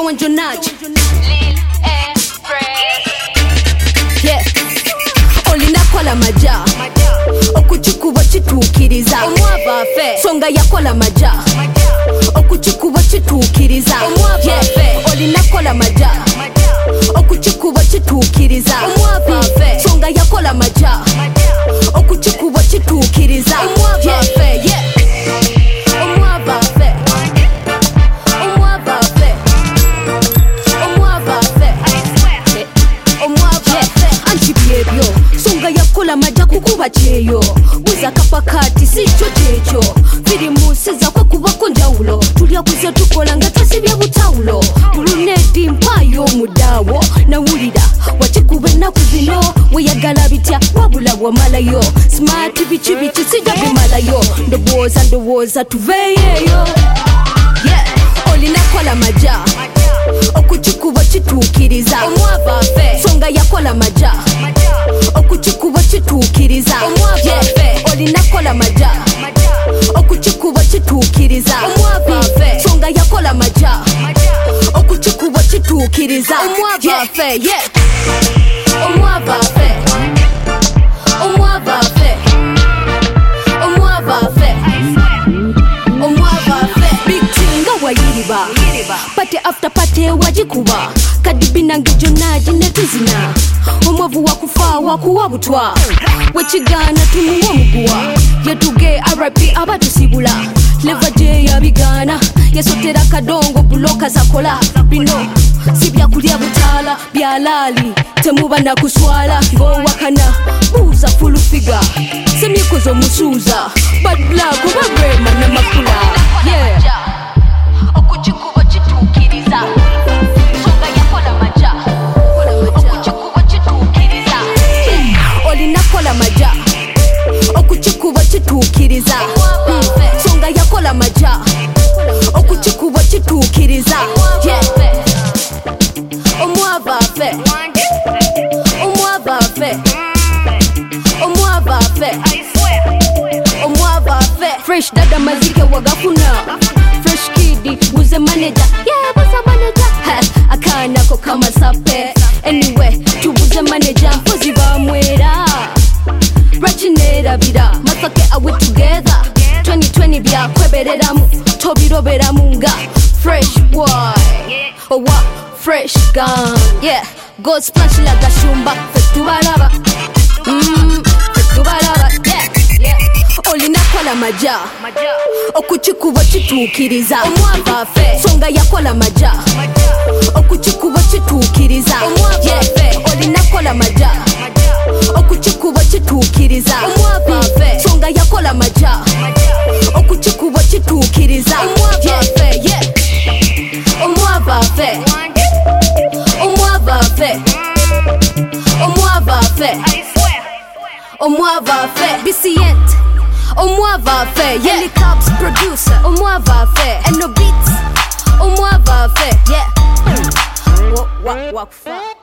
wanjo naji yeah olina kola maja okuchikuba chitukiriza omwaba fe songa yakola maja okuchikuba chitukiriza yeah olina kola maja okuchikuba chitukiriza omwaba fe songa yakola maja okuchikuba chitukiriza yeah yeah omwaba fe omwaba fe omwaba fe omwaba fe anchibyebyo songa yakola maja kukuba cheyo buza kapakati sicho checho firi musiza kwa kubako njawulo tulya kuze tukola nga tasibya butawulo bulunedi mpayo mudawo nawulira wachikube naku zino weyagala bitya wabula wamalayo smart bichi sija bimalayo ndowooza tuveyeyo yeah olina kola maja okuchikuba chitukiriza omwaba fe songa yakola maja okuchikuba chitukiriza yeah olina kola maja okuchikuba chitukiriza omwaba fe songa yakola maja okuchikuba chitukiriza omwaba fe yeah omwaba fe omwaba fe omwaba fe omwaba fe big tinga wayiriba pate after pate wajikuba kadibina ngijonaji netuzina omwavu wakufa wakuwabutwa wechigana tumuwa muguwa yetuge RIP abatusibula leva je yabigana yesotera kadongo buloka zakola bino sibya kulya butala byalali temuba nakuswala ngowakana buza full figure semikozo musuza bad black obabrema namakula yeah okuchikuba chitukiriza songa yakola maja okuchikuba chitukiriza olina kola maja okuchikuba chitukiriza songa yakola maja okuchikuba chitukiriza yeah omwaba fe omwaba fe omwaba fe omwaba fe fresh dada mazike wagafuna fresh kid buze manager yeah buze manager akana ko kama sape anyway tubuze manager kozi bamwera rachinera bira masake awe together 2020 bya kwebereramu tobiroberamu nga fresh boy oh what fresh gun yeah go splash like a shumba fetubalaba fetubalaba yeah olina kola maja okuchikuba chitukiriza omwaba fe songa yakola maja okuchikuba chitukiriza yeah olina kola maja okuchikuba chitukiriza omwaba fe songa yakola maja okuchikuba chitukiriza yeah omwaba fe omwaba fe omwaba fe omwaba fe BCent omwaba fe Helicopters producer omwaba fe and no beats omwaba fe yeah what